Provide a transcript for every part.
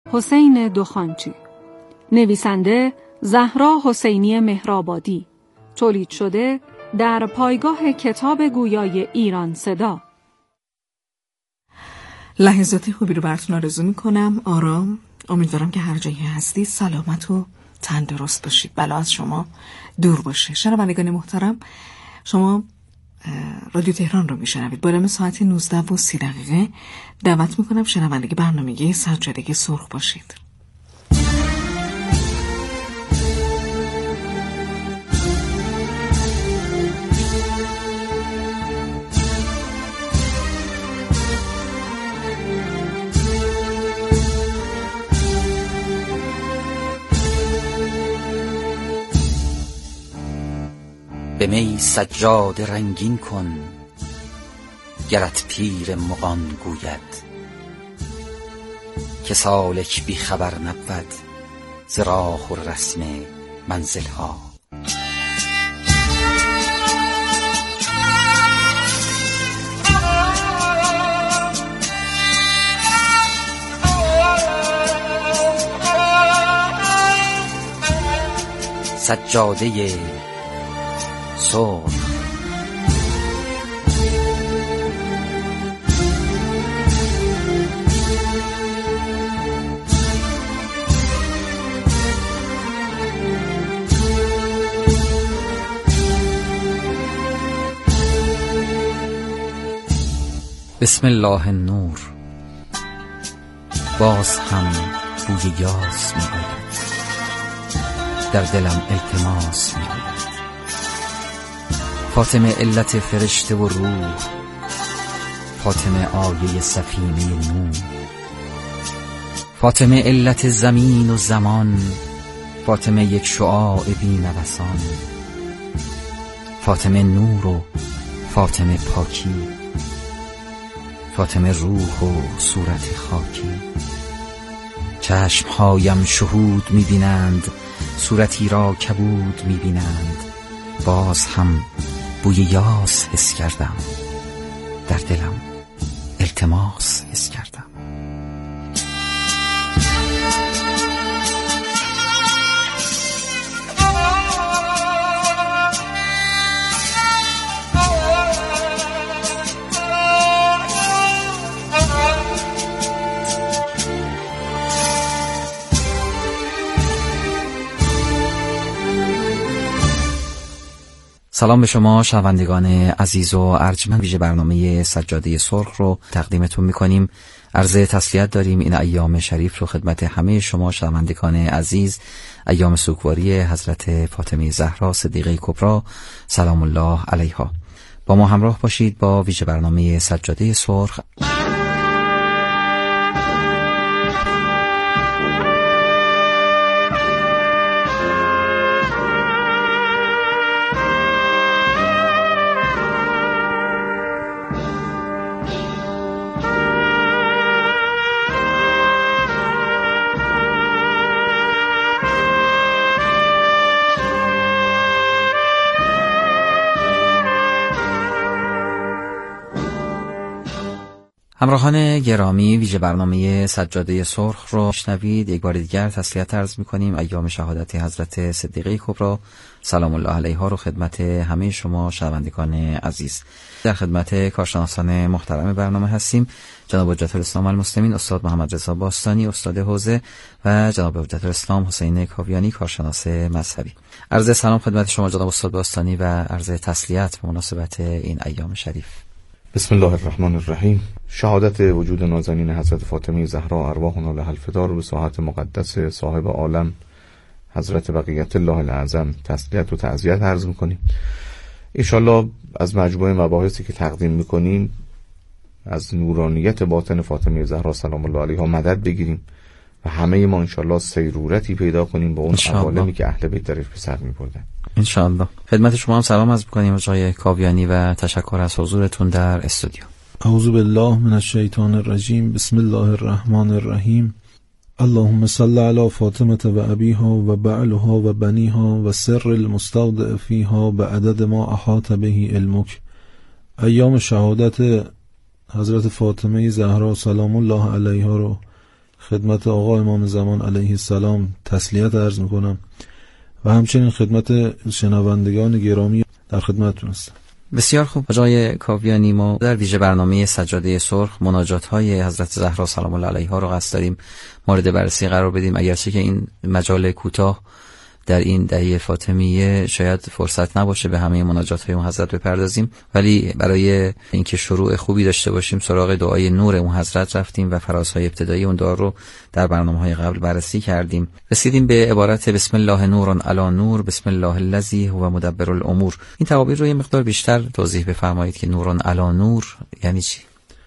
حسین دخانچی. نویسنده زهرا حسینی مهرآبادی. تولید شده در پایگاه کتاب گویای ایران صدا. لحظات خوبی رو براتون آرزو میکنم. آرام. امیدوارم که هر جایی هستید سلامت و تندرست باشید، بلا از شما دور باشه. شنوندگان محترم، شما رادیو تهران رو میشنوید. با ساعت 19:30 دعوت میکنم شنونده برنامه سجاده سرخ باشید. به می سجاده رنگین کن، گرت پیر مغان گوید که سالک بی خبر نبود ز راه و رسم منزل ها. سجاده سرخ. بسم الله النور. باز هم بوی یاس می آید، در دلم التماس می آید. فاطمه علت فرشته و روح، فاطمه آیه سفینه نور، فاطمه علت زمین و زمان، فاطمه یک شعاع بی نوسان، فاطمه نور و فاطمه پاکی، فاطمه روح و صورت خاکی. چشمهایم شهود می‌بینند، صورتی را کبود می‌بینند. باز هم بوی یاس حس کردم، در دلم التماس حس کردم. سلام به شما شنوندگان عزیز و ارجمند. ویژه برنامه سجاده سرخ رو تقدیمتون میکنیم. عرض تسلیت داریم این ایام شریف رو خدمت همه شما شنوندگان عزیز، ایام سوگواری حضرت فاطمه زهرا صدیقه کبری سلام الله علیها. با ما همراه باشید با ویژه برنامه سجاده سرخ. همراهان گرامی، ویژه برنامه سجاده سرخ رو شنوید. یک بار دیگر تسلیت عرض می‌کنیم. ایام شهادت حضرت صدیقه کبری سلام الله علیها رو خدمت همه شما شنوندگان عزیز. در خدمت کارشناسان محترم برنامه هستیم، جناب حجت الاسلام المسلمین استاد محمد رضا باستانی استاد حوزه و جناب حجت الاسلام حسین کاویانی کارشناس مذهبی. عرض سلام خدمت شما جناب استاد باستانی و عرض تسلیت به مناسبت این ایام شریف. بسم الله الرحمن الرحیم. شهادت وجود نازنین حضرت فاطمه زهرا ارواحنا لها الفدا رو به ساحت مقدس صاحب عالم حضرت بقیت الله الاعظم تسلیت و تعزیت عرض میکنیم. انشالله از مجموعه مباحثی که تقدیم میکنیم از نورانیت باطن فاطمه زهرا سلام الله علیها مدد بگیریم و همه ما انشالله سیرورتی پیدا کنیم با اون عوالمی که اهل بیت درش به سر میبردن انشالله. خدمت شما هم سلام عرض میکنیم آقای کاویانی و تشکر از حضورتون در استودیو. اعوذ بالله من الشیطان الرجیم. بسم الله الرحمن الرحیم. اللهم صل علی فاطمه و ابیها و بعلها و بنیها و سر المستودع فیها بعدد ما احاط به علمک. ایام شهادت حضرت فاطمه زهرا سلام الله علیها رو خدمت آقا امام زمان علیه السلام تسلیت عرض میکنم و همچنین خدمت شنوندگان گرامی در خدمتتون هستم. بسیار خوب آقای کاویانی، ما در ویژه برنامه سجاده سرخ مناجات‌های حضرت زهرا سلام الله علیها رو قصد داریم مورد بررسی قرار بدیم، اگرچه که این مجال کوتاه در این دهه فاطمیه شاید فرصت نباشه به همه مناجات‌های اون حضرت بپردازیم، ولی برای اینکه شروع خوبی داشته باشیم سراغ دعای نور اون حضرت رفتیم و فرازهای ابتدایی اون دعا رو در برنامه‌های قبل بررسی کردیم. رسیدیم به عبارت بسم الله نور علی نور بسم الله الذی هو مدبر الامور. این تعابیر رو یه مقدار بیشتر توضیح بفرمایید که نور علی نور یعنی چی؟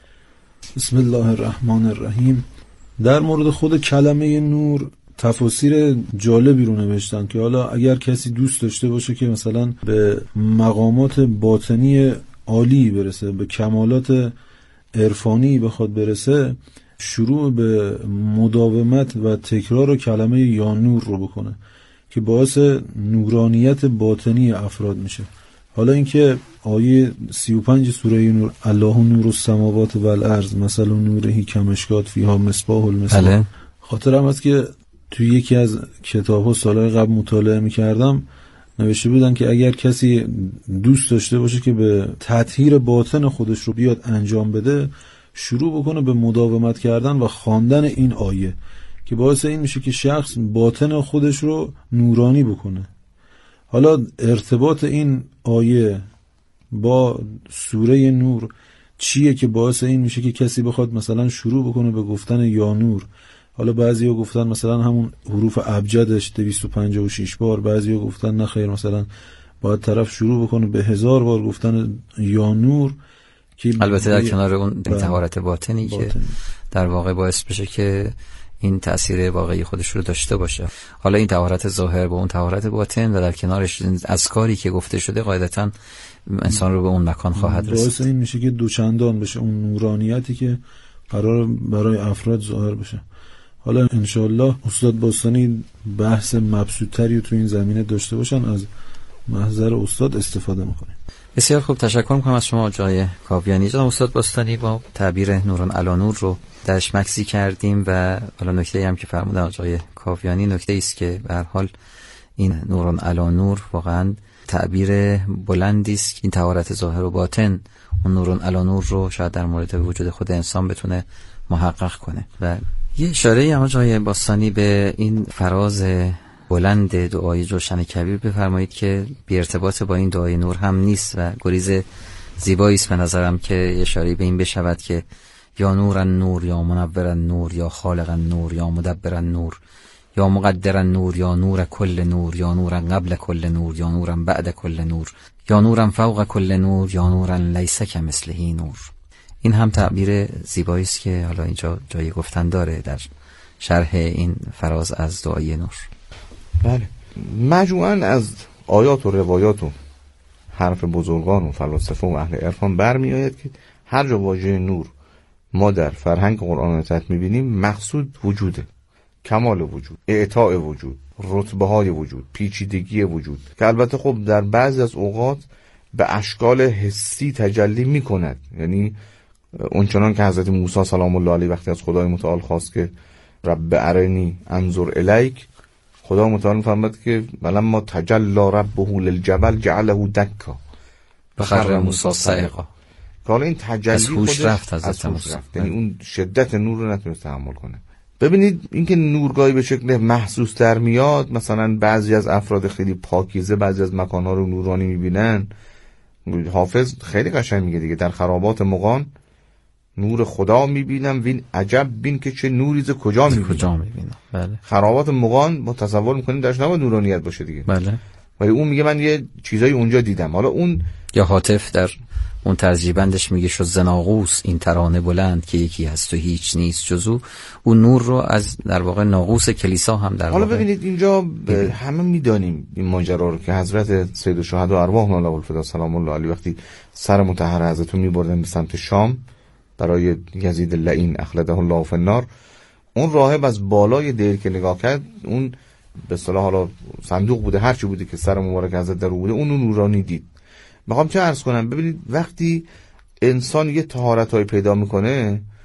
بسم الله الرحمن الرحیم. در مورد خود کلمه نور تفاسیر جالبی رو نوشتن که حالا اگر کسی دوست داشته باشه که مثلا به مقامات باطنی عالی برسه، به کمالات عرفانی بخواد برسه، شروع به مداومت و تکرار کلمه یا نور رو بکنه که باعث نورانیت باطنی افراد میشه. حالا اینکه آیه 35 سوره نور الله نور السماوات و الارض مثل نورهی کمشکات فیها مصباح المصباح، خاطرم هست که توی یکی از کتاب‌ها سالهای قبل مطالعه می‌کردم نوشته بودن که اگر کسی دوست داشته باشه که به تطهیر باطن خودش رو بیاد انجام بده، شروع بکنه به مداومت کردن و خواندن این آیه که باعث این میشه که شخص باطن خودش رو نورانی بکنه. حالا ارتباط این آیه با سوره نور چیه که باعث این میشه که کسی بخواد مثلا شروع بکنه به گفتن یا نور؟ حالا بعضی‌ها گفتن مثلا همون حروف ابجدش 256 بار، بعضی‌ها گفتن نه خیر مثلا باید طرف شروع بکنه به 1000 بار گفتن یا نور، که البته در کنار اون طهارت باطنی که در واقع باعث بشه که این تأثیر واقعی خودش رو داشته باشه. حالا این طهارت ظاهر با اون طهارت باطن و در کنارش اذکاری که گفته شده قاعدتاً انسان رو به اون مکان خواهد رسید. باعث این میشه که دوچندان بشه اون نورانیتی که قرار برای افراد ظاهر بشه. حالا انشاءالله استاد باستانی بحث مبسوط‌تری تو این زمینه داشته باشن، از محضر استاد استفاده میکنیم. بسیار خوب، تشکر میکنم از شما آقای کاویانی. جناب استاد باستانی با تعبیر نوران علی نور رو درش مکسی کردیم و حالا نکته‌ای هم که فرمودن آقای کاویانی نکته‌ای است که به هر حال این نوران علی نور واقعا تعبیر بلندی است. این طهارت ظاهر و باطن اون نوران علی نور رو شاید در مورد وجود خود انسان بتونه محقق کنه. و یه اشاره هم آقای باستانی به این فراز بلند دعای جوشن کبیر بفرمایید که بی ارتباط با این دعای نور هم نیست و گریز زیبایی است به نظرم که اشاره به این بشود که یا نورن نور یا منورن نور یا خالقن نور یا مدبرن نور یا مقدرن نور یا نور کل نور یا نورن قبل کل نور یا نورن بعد کل نور یا نورن فوق کل نور یا نورن لیس کمثله نور. این هم تعبیر زیبایی است که حالا اینجا جای گفتن داره در شرح این فراز از دعای نور. بله، مجموعاً از آیات و روایات و حرف بزرگان و فلاسفه و اهل عرفان برمی آید که هر جا واژه نور ما در فرهنگ قرآن تحت میبینیم مقصود وجوده، کمال وجود، اعطاء وجود، رتبه های وجود، پیچیدگی وجود که البته خب در بعضی از اوقات به اشکال حسی تجلی میکند. یعنی اونچنان که حضرت موسی سلام الله علیه وقتی از خدای متعال خواست که رب ارنی انظر الیک، خدا متعال فرمود که ولما تجلی ربه للجبل جعله دکا فخر موسی صعقا. که حالا این تجلی از هوش رفت حضرت موسی، یعنی اون شدت نور رو نتونست تحمل کنه. ببینید اینکه نورگاهی به شکل محسوس در میاد، مثلا بعضی از افراد خیلی پاکیزه بعضی از مکانها رو نورانی میبینن. حافظ خیلی قشنگ میگه دیگه، در خرابات مغان نور خدا میبینم وین عجب بین که چه نوریز کجا میبینم. بله. خرابات مغان ما تصور میکنیم درش نباید نورانیت باشه دیگه. بله. ولی اون میگه من یه چیزایی اونجا دیدم. حالا اون یا حاطف در اون ترجیبندش میگه شد زناقوس این ترانه بلند که یکی هست و هیچ نیست جزو. اون نور رو از در واقع ناقوس کلیسا هم در حالا واقع ببینید اینجا همه میدانیم این ماجرا رو که حضرت سید الشهدا ارواح الله الفدا سلام الله علیه وقتی سر مطهر حضرت رو میبردن به سمت شام برای یزید اللعین اخلده الله فی النار، اون راهب از بالای دیر که نگاه کرد، اون به اصطلاح حالا صندوق بوده هر چی بوده که سر مبارک حضرت در بوده، اون نورانی دید. میخوام چه عرض کنم، ببینید وقتی انسان یه طهارت‌های پیدا میکنه،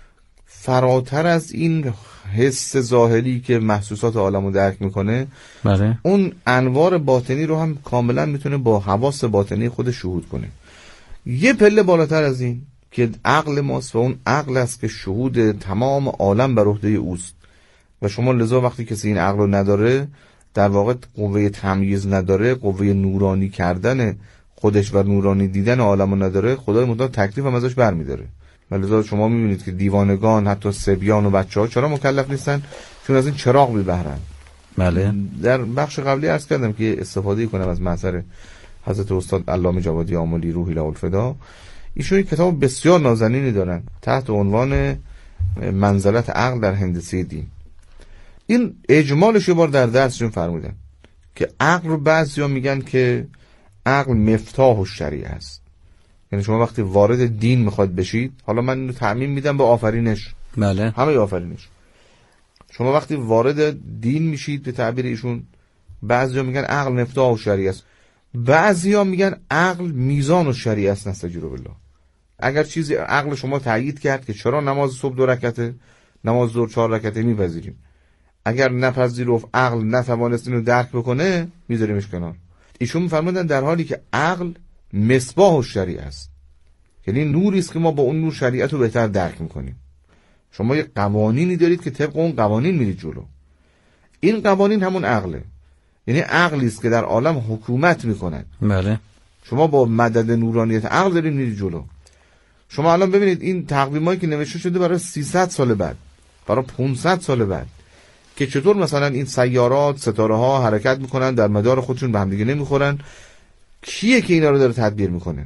فراتر از این حس ظاهری که محسوسات عالم رو درک میکنه، بله. اون انوار باطنی رو هم کاملا میتونه با حواس باطنی خودش شهود کنه. یه پله بالاتر از این که عقل ماست و اون عقل است که شهود تمام عالم بر عهده اوست و شما لذا وقتی کسی این عقل رو نداره، در واقع قوه تمییز نداره، قوه نورانی کردن خودش و نورانی دیدن عالم رو نداره، خدای متعال تکلیف هم ازش برمیداره. لذا شما میبینید که دیوانگان، حتی صبیان و بچه‌ها چرا مکلف نیستن؟ چون از این چراغ بی-بهرن. بله. در بخش قبلی عرض کردم که استفاده کنم از محضر حضرت استاد علامه جوادی آملی روحی له الفدا. ایشون کتاب بسیار نازنینی دارن تحت عنوان منزلت عقل در هندسه دین. این اجمالش یه بار در درسشون فرمودن که عقل رو بعضیا میگن که عقل مفتاح الشریعه است. یعنی شما وقتی وارد دین میخواد بشید، حالا من اینو تعمیم میدم به آفرینش، بله، همه آفرینش، شما وقتی وارد دین میشید به تعبیر ایشون، بعضیا میگن عقل مفتاح الشریعه است، بعضیا میگن عقل میزان الشریعه است. نستجیب بالله. اگر چیزی عقل شما تایید کرد که چرا نماز صبح 2 رکعته، نماز ظهر 4 رکعته، میپذیریم. اگر نپذیرفت، عقل نتوانست اینو درک بکنه، میذاریمش کنار. ایشون میفرمودن در حالی که عقل مصباح الشریعه است، یعنی نوری است که ما با اون نور شریعت رو بهتر درک میکنیم. شما یه قوانینی دارید که طبق اون قوانین میرید جلو. این قوانین همون عقله، یعنی عقلی است که در عالم حکومت میکنه. بله. شما با مدد نورانیت عقل دارید میرید جلو. شما الان ببینید این تقویمایی که نوشته شده برای 300 سال بعد، برای 500 سال بعد، که چطور مثلا این سیارات، ستاره ها حرکت میکنن، در مدار خودشون به هم دیگه نمیخورن. کیه که اینا رو داره تدبیر میکنه؟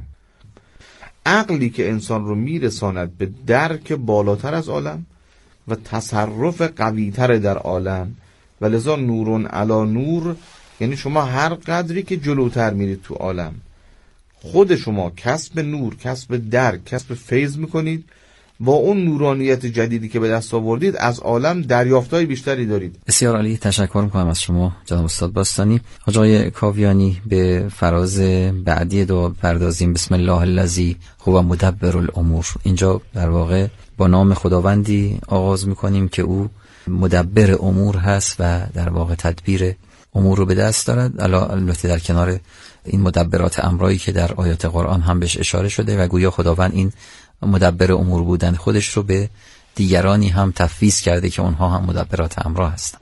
عقلی که انسان رو میرساند به درک بالاتر از عالم و تصرف قویتر در عالم، و لذا نورون علی نور، یعنی شما هر قدری که جلوتر میرید تو عالم، خود شما کسب نور، کسب درک، کسب فیض میکنید. با اون نورانیت جدیدی که به دست آوردید از عالم دریافتای بیشتری دارید. بسیار عالی، تشکر میکنم از شما جناب استاد باستانی. آقای کاویانی، به فراز بعدی دو پردازیم. بسم الله الذی هو مدبر الامور. اینجا در واقع با نام خداوندی آغاز میکنیم که او مدبر امور هست و در واقع تدبیر امور رو به دست دارد. البته در کنار این مدبرات امرایی که در آیات قرآن هم بهش اشاره شده و گویا خداوند این مدبر امور بودن خودش رو به دیگرانی هم تفویض کرده که اونها هم مدبرات امر هستند.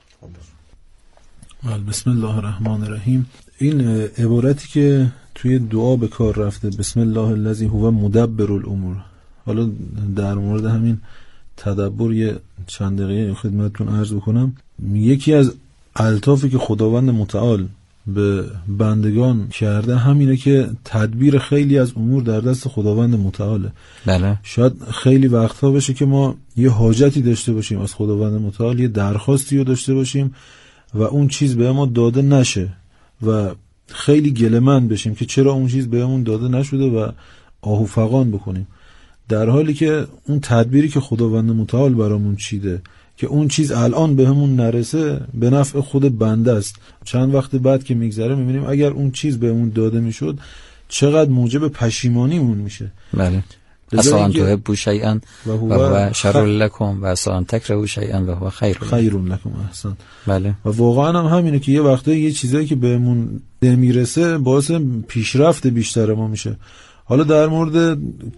بسم الله الرحمن الرحیم. این عبارتی که توی دعا به کار رفته، بسم الله الذی هو مدبر الامور، حالا در مورد همین تدبر یه چند دقیقه خدمتتون عرض بکنم. یکی از الطافی که خداوند متعال به بندگان کرده همینه که تدبیر خیلی از امور در دست خداوند متعاله. بله. شاید خیلی وقتها بشه که ما یه حاجتی داشته باشیم از خداوند متعال، یه درخواستی رو داشته باشیم و اون چیز به ما داده نشه و خیلی گله‌مند بشیم که چرا اون چیز بهمون داده نشده و آهو فغان بکنیم، در حالی که اون تدبیری که خداوند متعال برامون چیده که اون چیز الان بهمون نرسه به نفع خود بنده است. چند وقت بعد که میگذره میبینیم اگر اون چیز بهمون داده میشد چقدر موجب پشیمانیمون میشه. بله. عسى ان تحبوا شیئا و هو شر لكم و عسى ان تکرهوا شیئا و هو خیر لكم. احسن. بله. و واقعا هم همینه که یه وقته یه چیزایی که بهمون نمیرسه باعث پیشرفت بیشتر ما میشه. حالا در مورد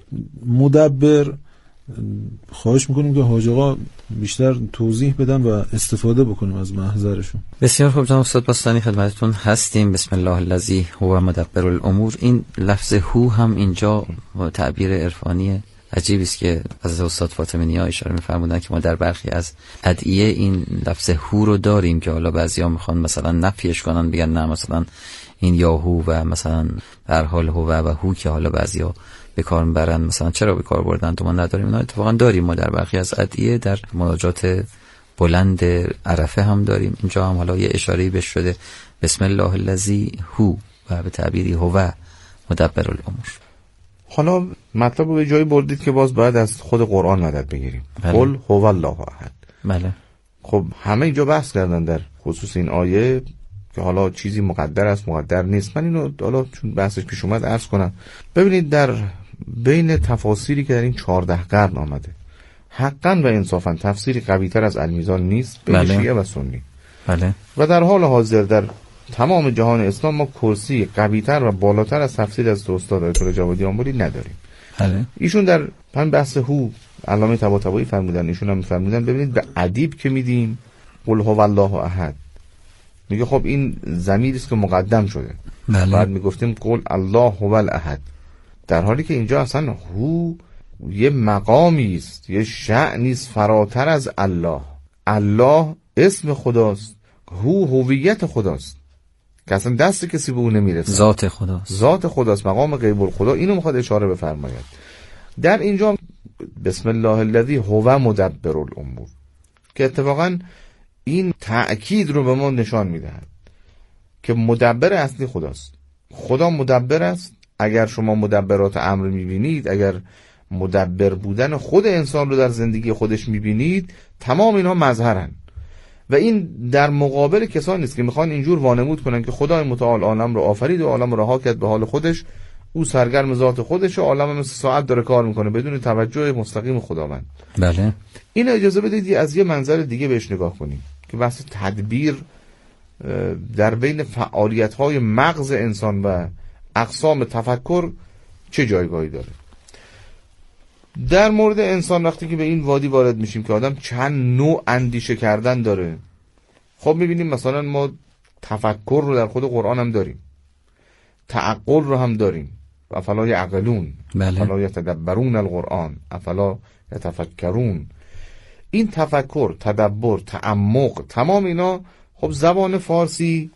مدبر خواهش میکنیم که حاج آقا بیشتر توضیح بدن و استفاده بکنیم از محضرشون. بسیار خوب جناب استاد باستانی، خدمتتون هستیم. بسم الله الذی هو مدبر الامور. این لفظ هو هم اینجا تعبیر عرفانی عجیبی است که از استاد فاطمی نیا اشاره می‌فرمودن که ما در برخی از ادعیه این لفظ هو رو داریم که حالا بعضیا میخوان مثلا نفیش کنن، بگن نه مثلا این یاهو و مثلا در حال هو و هو که حالا بعضیا به کار میبرن، مثلا چرا به کار بردن تو ما نداریم. اینا اتفاقا داریم، ما در برخی از ادعیه در مناجات بلند عرفه هم داریم. اینجا هم حالا یه اشاره‌ای بهش شده، بسم الله الذی هو و به تعبیری هو مدبر الامور. حالا مطلب رو به جایی بردید که باز باید از خود قرآن مدد بگیریم. قل هو الله احد. بله. خب همه اینجا بحث کردن در خصوص این آیه که حالا چیزی مقدر است مقدر نیست. من اینو حالا چون بحثش پیش اومد عرض کنم. ببینید در بین تفاسیری که در این 14 قرن آمده، حقا و انصافا تفسیری قوی‌تر از المیزان نیست بین شیعه و سنی. بله. و در حال حاضر در تمام جهان اسلام ما کرسی قوی‌تر و بالاتر از تفسیر از استاد آیت الله جوادی آنباری نداریم. بله. ایشون در بحث هو علامه طباطبایی فرمودن، ایشون هم فرمودن ببینید به ادیب که میدیم قل هو الله احد، میگه خب این ضمیری است که مقدم شده. بله. بعد میگفتیم قل الله هو الاحد، در حالی که اینجا اصلا هو یه مقامی است، یه شأنی است فراتر از الله. الله اسم خداست، هو هویت خداست که اصلا دست کسی به اون نمیرسه، ذات خداست، ذات خداست، مقام غیب الخدا. اینو میخواد اشاره بفرماید در اینجا. بسم الله الذی هو مدبر الامور، که اتفاقا این تأکید رو به ما نشان میدهد که مدبر اصلی خداست. خدا مدبر است. اگر شما مدبرات امر میبینید، اگر مدبر بودن خود انسان رو در زندگی خودش میبینید، تمام اینها مظهرن. و این در مقابل کسانی است که میخوان اینجور وانمود کنن که خدای متعال عالم رو آفرید و عالم رو رها کرد به حال خودش، او سرگرم ذات خودش و عالم مثل ساعت داره کار میکنه بدون توجه مستقیم خداوند. بله. این اجازه بدید از یه منظر دیگه بهش نگاه کنیم که بحث تدبیر در بین فعالیت‌های مغز انسان و اقسام تفکر چه جایگاهی داره. در مورد انسان وقتی که به این وادی وارد میشیم که آدم چند نوع اندیشه کردن داره، خب میبینیم مثلا ما تفکر رو در خود قرآن هم داریم، تعقل رو هم داریم، افلا یعقلون، افلا یتدبرون القرآن، افلا یتفکرون. این تفکر، تدبر، تعمق، تمام اینا خب زبان فارسی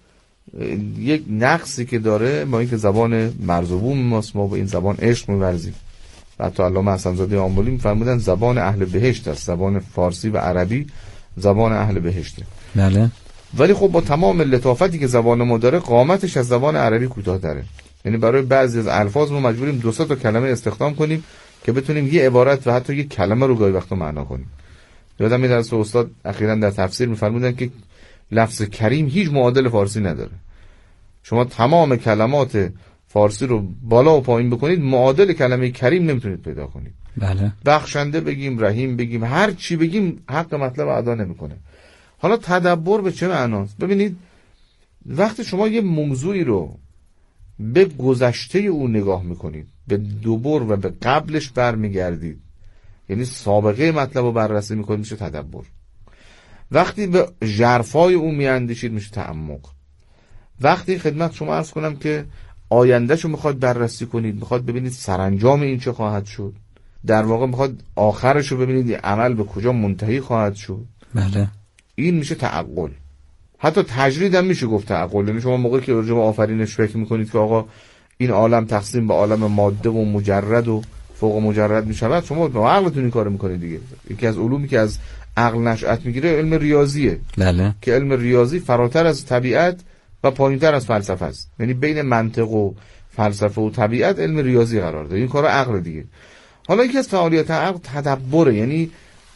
یک نقصی که داره، با اینکه زبان مرز و بوم ماست، ما با این زبان عشق می‌ورزیم. حتی علامه حسن‌زاده آملی می‌فرمودن زبان اهل بهشت است، زبان فارسی و عربی زبان اهل بهشته. بله. ولی خب با تمام لطافتی که زبان ما داره، قامتش از زبان عربی کوتاه‌تره. یعنی برای بعضی از الفاظ ما مجبوریم 2 تا کلمه استخدام کنیم که بتونیم یه عبارت و حتی یه کلمه رو گاهی وقتا معنا کنیم. یادم میاد از استاد اخیراً در تفسیر می‌فرمودن که لفظ کریم هیچ معادل فارسی نداره. شما تمام کلمات فارسی رو بالا و پایین بکنید، معادل کلمه کریم نمیتونید پیدا کنید. بله. بخشنده بگیم، رحیم بگیم، هر چی بگیم حق مطلب ادا نمیکنه. حالا تدبر به چه معناست؟ ببینید وقتی شما یه موضوعی رو به گذشته او نگاه میکنید، به دوبر و به قبلش برمیگردید، یعنی سابقه مطلب رو بررسی میکنید، میشه تدبر. وقتی به ژرفای او میاندیشید میشه تعمق. وقتی خدمت شما عرض کنم که آیندهشو میخواد بررسی کنید، میخواد ببینید سرانجام این چه خواهد شد، در واقع میخواد آخرشو ببینید عمل به کجا منتهی خواهد شد، بله، این میشه تعقل. حتی تجرید هم میشه گفت تعقل. یعنی شما موقعی که راجع به آفرینش فکر میکنید که آقا این عالم تقسیم به عالم ماده و مجرد و فوق مجرد میشود، شما با عقلتون این کارو میکنید دیگه. یکی از علومی که از عقل نشأت میگیره علم ریاضیه. بله. که علم ریاضی فراتر از طبیعت و پایینتر از فلسفه است. یعنی بین منطق و فلسفه و طبیعت علم ریاضی قرار داره. این کار عقل دیگه. حالا یکی از فعالیت عقل تدبره، یعنی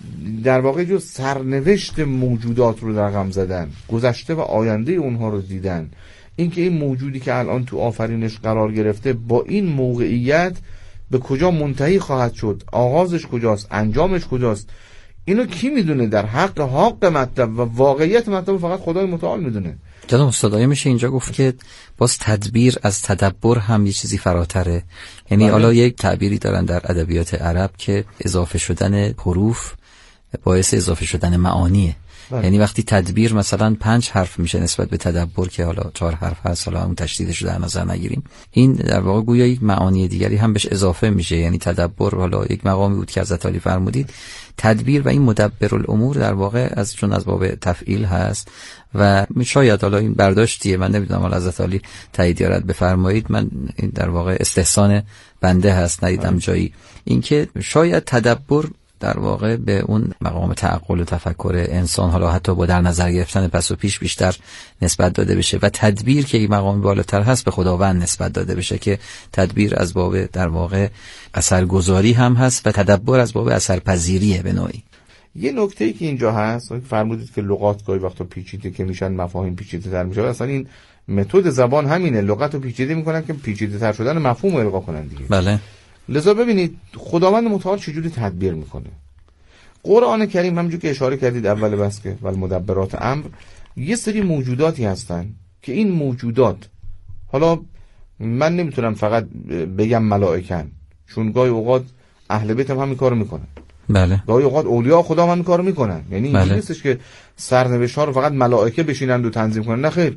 در واقع جو سرنوشت موجودات رو در رقم زدن، گذشته و آینده اونها رو دیدن. اینکه این موجودی که الان تو آفرینش قرار گرفته با این موقعیت به کجا منتهی خواهد شد، آغازش کجاست، انجامش کجاست، اینو کی میدونه؟ در حق مطلب و واقعیت مطلب فقط خدای متعال میدونه. جناب استاد میشه اینجا گفت که باز تدبیر از تدبر هم یه چیزی فراتره. یعنی حالا یک تعبیری دارن در ادبیات عرب که اضافه شدن حروف باعث اضافه شدن معانیه. یعنی وقتی تدبیر مثلا 5 حرف میشه نسبت به تدبر که حالا 4 حرف هست، حالا اون تشدیدش رو در نظر نگیریم، این در واقع گویا یک معانی دیگری هم بهش اضافه میشه. یعنی تدبر حالا یک مقامی بود که حضرت علی فرمودید، تدبیر و این مدبر الامور در واقع چون از باب تفعیل هست و شاید حالا این برداشتیه، من نمیدونم، حالا حضرت علی تایید یا رد بفرمایید، من این در واقع استحسان بنده هست، ندیدم جایی اینکه شاید تدبر در واقع به اون مقام تعقل و تفکر انسان حالا حتی با در نظر گرفتن پس و پیش بیشتر نسبت داده بشه و تدبیر که یک مقام بالاتر هست به خداوند نسبت داده بشه که تدبیر از باب در واقع اثرگذاری هم هست و تدبر از باب اثرپذیریه به نوعی. یه نکته‌ای که اینجا هست، فرمودید که لغات گاهی وقتا پیچیده که میشن، مفاهیم پیچیده‌تر میشه. اصلا این متد زبان همینه، لغت رو پیچیده میکنن که پیچیده‌تر شدن مفهوم القا کنن دیگه. بله. لذا ببینید خداوند متعال چجوری تدبیر میکنه. قرآن کریم همونجور که اشاره کردید اول بس که والمدبرات امر، یه سری موجوداتی هستن که این موجودات، حالا من نمیتونم فقط بگم ملائکن، چون گاهی اوقات اهل بیت هم همین کارو میکنن. بله. گاهی اوقات اولیاء خدا هم همین کارو میکنن. یعنی این نیستش که سرنوشت ها رو فقط ملائکه بشینند و تنظیم کنن، نه خیر.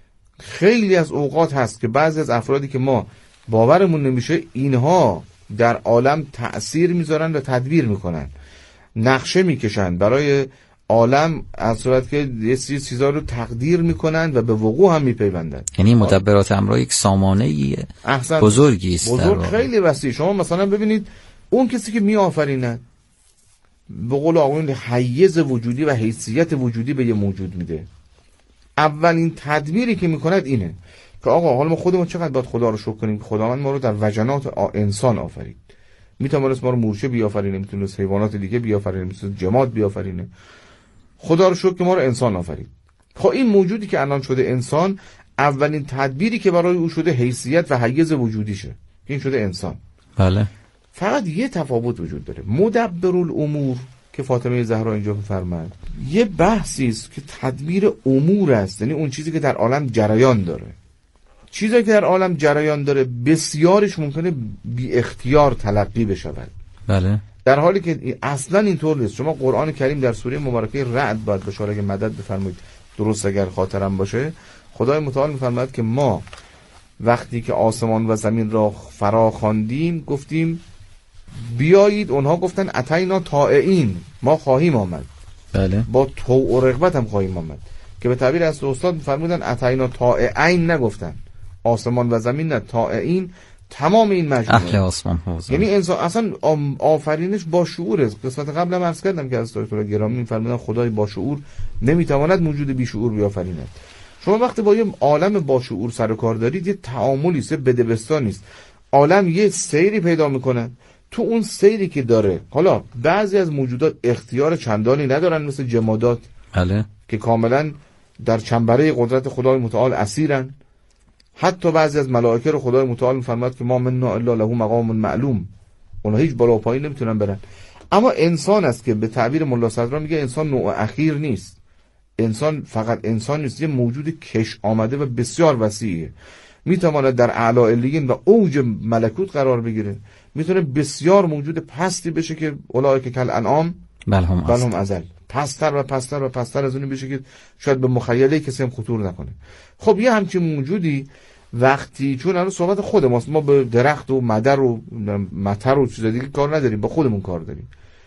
خیلی از اوقات هست که بعضی از افرادی که ما باورمون نمیشه اینها در عالم تأثیر میذارن و تدبیر میکنن، نقشه میکشن برای عالم، از صورت که یه چیزا رو تقدیر میکنن و به وقوع هم میپیوندن. یعنی مدبرات امر یک سامانه بزرگی است، بزرگ، خیلی وسیع. شما مثلا ببینید اون کسی که میآفرینه، به قول آقایون حیز وجودی و حیثیت وجودی به یه موجود میده. اولین تدبیری که میکند اینه که آقا حالا ما خودمون چقدر باید خدا رو شکر کنیم که خداوند ما رو در وجنات انسان آفرید. میتونست ما رو مورچه بیافرینه، میتونست حیوانات دیگه بیافرینه، میتونست جماد بیافرینه. خدا رو شکر که ما رو انسان آفرید. خب این موجودی که الان شده انسان، اولین تدبیری که برای او شده حیثیت و حیز وجودیشه، این شده انسان. بله. فقط یه تفاوت وجود داره. مدبرالامور که فاطمه زهرا اینجا می‌فرماید یه بحثی است که تدبیر امور است، یعنی اون چیزی که در عالم جریان داره. چیزی که در عالم جریان داره بسیارش ممکنه بی اختیار تلقی بشود. بله. در حالی که اصلا اینطور نیست. شما قرآن کریم در سوره مبارکه رعد باید بشاره که مدد بفرمایید، درست اگر خاطرم باشه، خدای متعال می‌فرماید که ما وقتی که آسمان و زمین را فرا خواندیم گفتیم بیایید، اونها گفتن اتینا طائعین، ما خواهیم آمد. بله. با طوع و رغبت هم خواهیم آمد، که به تعبیر از استاد فرمودن اتینا طائعین، نگفتن آسمان و زمین، نه طائعین، تمام این مجموعه اهل آسمان حوزه. یعنی انسان اصلا آفرینش با شعور است. قسمت قبلم عرض کردم که از دکتر گرامی می‌فرمودن خدای با شعور نمیتواند موجود بی شعور بیافریند. شما وقتی با یه عالم با شعور سر و کار دارید، یه تعاملی است، بدبستانی است. عالم یه سیری پیدا میکنه، تو اون سیری که داره، حالا بعضی از موجودات اختیار چندانی ندارن مثل جمادات، بله، که کاملا در چنبره قدرت خدای متعال اسیرن. حتی بعضی از ملائکه رو خدای متعال میفرماید که ما منا الا له مقام معلوم، اونها هیچ بالا و پایین نمیتونن برن. اما انسان است که به تعبیر ملا صدرا میگه انسان نوع اخیر نیست. انسان فقط انسان نیست، یه موجود کش آمده و بسیار وسیعه. میتواند در اعلی علیین و اوج ملکوت قرار بگیره، میتونه بسیار موجود پستی بشه که اولئک کالانعام بل هم اضل، پستر و پستر و پستر از اونی بشه که شاید به مخیله کسی هم خطور نکنه. خب یه همچین موجودی وقتی، چون الان صحبت خود ماست، ما به درخت و مدر و مطر و چیز دیگه کار نداریم، با خودمون کار داریم.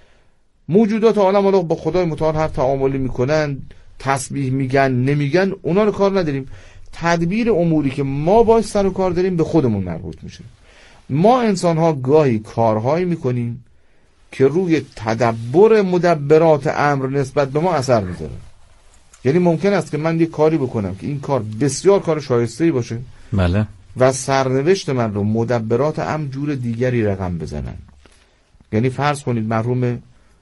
موجودات عالم حالا با خدای متعال هر تعاملی میکنن، تسبیح میگن نمیگن، اونا رو کار نداریم. تدبیر اموری که ما باش سر و کار داریم به خودمون مربوط میشه. ما انسان ها گاهی کارهایی میکنیم که روی تدبر مدبرات امر نسبت به ما اثر میذاره. یعنی ممکن است که من یک کاری بکنم که این کار بسیار کار شایسته‌ای باشه، بله، و سرنوشت من رو مدبرات امر جور دیگری رقم بزنن. یعنی فرض کنید مرحوم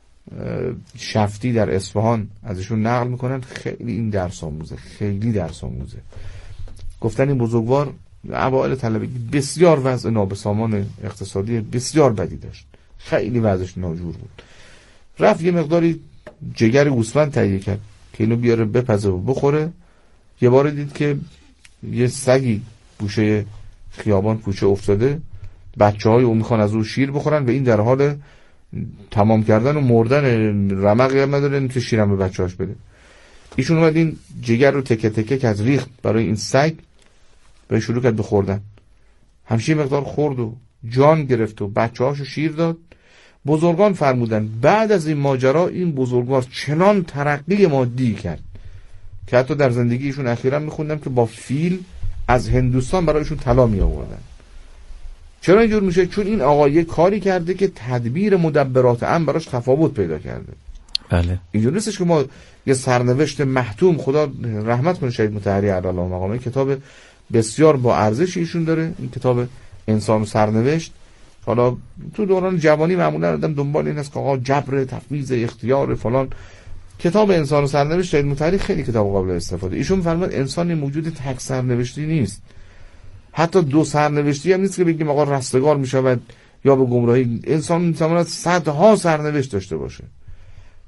شفتی در اصفهان ازشون نقل میکنن، خیلی این درس آموزه، خیلی درس آموزه. گفتن این بزرگوار اوائل طلبگی بسیار وضع نابسامان اقتصادی بسیار بدی داشت، خیلی وضعش ناجور بود. رفت یه مقداری جگر گوسفند تهیه کرد که اینو بیاره بپزه و بخوره. یه بار دید که یه سگی گوشه خیابان کوچه افتاده، بچه‌های اون میخوان از اون شیر بخورن و این در حال تمام کردن و مردن، رمقی هم نداره که شیرم به بچه‌هاش بده. ایشون اومد این جگر رو تکه تکه که از ریخت برای این سگ و شروع کرد به خوردن. همشه مقدار خورد و جان گرفت و بچه‌هاشو شیر داد. بزرگان فرمودن بعد از این ماجرا این بزرگوار چنان ترقی مادی کرد که حتی در زندگیشون اخیراً میخوندم که با فیل از هندوستان برایشون طلا می آوردن. چرا اینجور میشه؟ چون این آقا یه کاری کرده که تدبیر مدبرات امر براش تفاوت پیدا کرده. بله، اینجور نیستش که ما یه سرنوشت محتوم، خدا رحمت کنه شهید مطهری علی الله مقامه، کتاب بسیار با ارزش ایشون داره، این کتاب انسان و سرنوشت. حالا تو دوران جوانی معمولا آدم دنبال این است که آقا جبر، تفویض، اختیار فلان. کتاب انسان و سرنوشت شهید مطهری خیلی کتاب قابل استفاده. ایشون فرمود انسان موجود تک سرنوشتی نیست، حتی دو سرنوشتی هم نیست که بگیم آقا رستگار میشود یا به گمراهی. انسان میتواند صدها سرنوشت داشته باشه.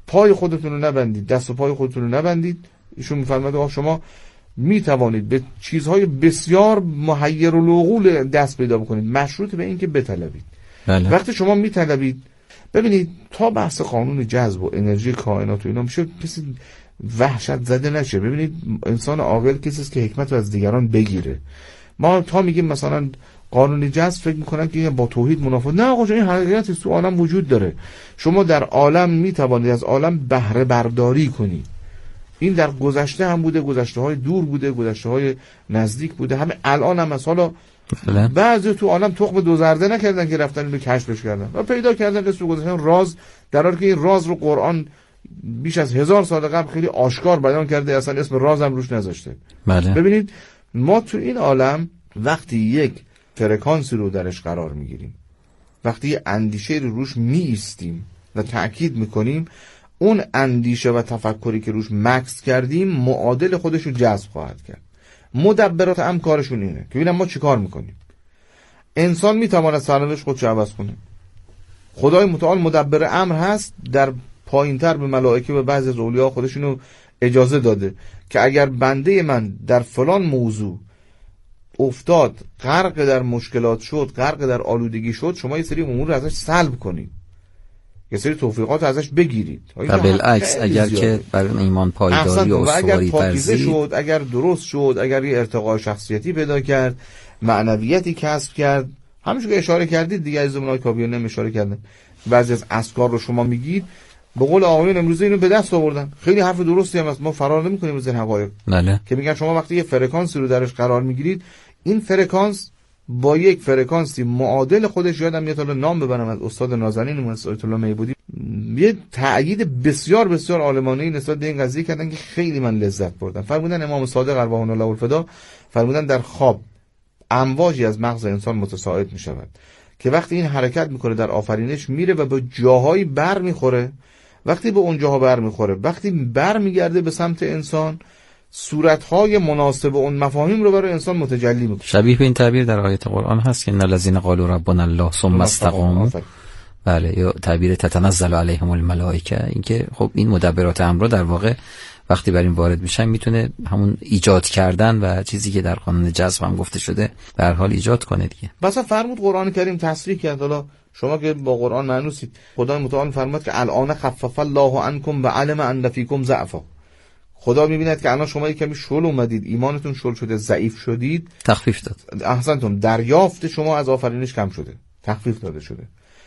پای خودتون رو نبندید، دست و پای خودتون رو نبندید. ایشون میفرماید شما می توانید به چیزهای بسیار محیرالعقول دست پیدا بکنید، مشروط به این که بطلبید. بله. وقتی شما میطلبید، ببینید تا بحث قانون جذب و انرژی کائنات و اینا میشه کسی وحشت زده نشه. ببینید انسان عاقل کسی است که حکمت رو از دیگران بگیره. ما تا میگیم مثلا قانون جذب فکر میکنن که با توحید منافات. نه آقا، این حقیقتی تو عالم وجود داره. شما در عالم میتوانید از عالم بهره برداری کنید. این در گذشته هم بوده، گذشته های دور بوده، گذشته های نزدیک بوده، همه الان هم از حالا بعضی تو عالم تخم دو زرده نکردن که رفتن اینو کشفش کردن و پیدا کردن اسم گذاشتن راز، در حالی که این راز رو قرآن بیش از 1000 سال قبل خیلی آشکار بیان کرده، اصلا اسم راز هم روش نذاشته. بله. ببینید ما تو این عالم وقتی یک فرکانسی رو درش قرار میگیریم، وقتی اندیشه رو روش میایستیم و تأکید میکنیم، اون اندیشه و تفکری که روش مکث کردیم معادل خودش رو جذب خواهد کرد. مدبرات هم کارشون اینه که ببینم ما چی کار میکنیم. انسان میتواند سرنوشت خودش عوض کنه. خدای متعال مدبر امر هست، در پایینتر به ملائکه و بعضی از اولیا خودشونو اجازه داده که اگر بنده من در فلان موضوع افتاد، غرق در مشکلات شد، غرق در آلودگی شد، شما یه سری امور رو ازش سلب کنید، یه سری توفیقات ازش بگیرید. و بالعکس اگر که بر ایمان پایداری و استواری پاکیزه شد، اگر درست شد، اگر یه ارتقاء شخصیتی پیدا کرد، معنویتی کسب کرد، همونجوری که اشاره کردید دیگه، از اونای کابینه هم اشاره کردن، بعضی از اسکار رو شما میگید، به قول آقایون امروز اینو به دست آوردن. خیلی حرف درستی هم است، ما فرار نمی‌کنیم از این حقایق. بله. که میگن شما وقتی یه فرکانسی رو درش قرار میگیرید، این فرکانس با یک فرکانسی معادل خودش، یادم میاد حالا نام ببرم از استاد نازنین آیت الله میبودی، یه تأیید بسیار بسیار عالمانه‌ای نسبت به این قضیه کردن که خیلی من لذت بردم. فرمودن امام صادق ارواح الله الفدا فرمودن در خواب امواجی از مغز انسان متصاعد میشود که وقتی این حرکت میکنه در آفرینش میره و به جاهایی بر میخوره. وقتی به اون جاها بر میخوره، وقتی بر میگرده به سمت انسان، صورتهای مناسب اون مفاهیم رو برای انسان متجلی میکنه. شبیه به این تعبیر در آیت قرآن هست که ان الذين قالوا ربنا الله ثم استقاموا. بله. یا تعبیر تتنزل علیهم الملائکه، اینکه خب این مدبرات امر رو در واقع وقتی بر این وارد میشن میتونه همون ایجاد کردن و چیزی که در قانون جذب هم گفته شده به هر حال ایجاد کنه دیگه. مثلا فرمود قرآن کریم تصریح کرد، حالا شما که با قرآن معنوسید، خدای متعال فرمود که الان خفف الله عنکم و علم ان فیکم ضعفا. خدا میبیند که الان شما کمی شل اومدید، ایمانتون شل شده، ضعیف شدید، تخفیف داد. احسنتم، دریافت شما از آفرینش کم شده، تخفیف داده شده.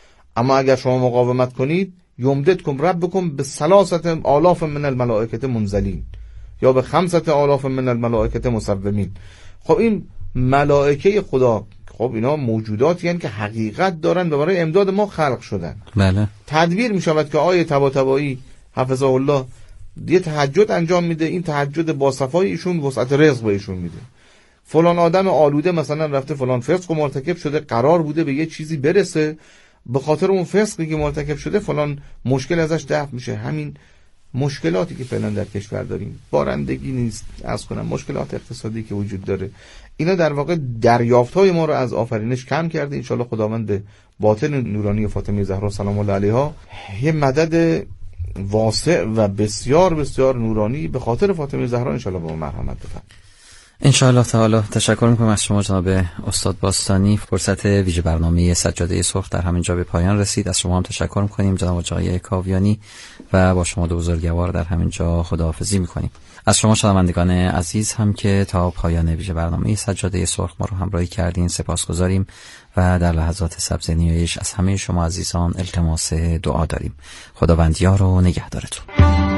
اما اگر شما مقاومت کنید، یمددکم ربکم به 3,000 من الملائکه منزلین یا به 5,000 من الملائکه مسومین. خب این ملائکه خدا، خب اینا موجوداتی هستند که حقیقت دارن و برای امداد ما خلق شدن. بله. تدبیر می شود که آیه طباطبایی حفظه الله یه تهجد انجام میده، این تهجد با صفای ایشون وسعت رزق به ایشون میده. فلان آدم آلوده مثلا رفته فلان فسق و مرتکب شده، قرار بوده به یه چیزی برسه، به خاطر اون فسقی که مرتکب شده فلان مشکل ازش دفع میشه. همین مشکلاتی که فعلا در کشور داریم، بارندگی نیست، از کنم مشکلات اقتصادی که وجود داره، اینا در واقع دریافت‌های ما رو از آفرینش کم کرده. ان شاءالله خداوند به باطن نورانی فاطمه زهرا سلام الله علیها یه مدد واسع و بسیار بسیار نورانی به خاطر فاطمه زهرا ان شاءالله به ما مرحمت بفرمایید. ان شاء الله تعالی. تشکر میکنم از شما جناب استاد باستانی. فرصت ویژه برنامه سجاده سرخ در همین جا به پایان رسید. از شما هم تشکر میکنیم جناب آقای کاویانی و با شما دو بزرگوار در همین جا خداحافظی میکنیم. از شما شنوندگان عزیز هم که تا پایان ویژه برنامه سجاده سرخ ما رو همراهی کردین سپاسگزاریم و در لحظات سبز نیایش از همه شما عزیزان التماس دعا داریم. خداوند یار و نگهدارتون.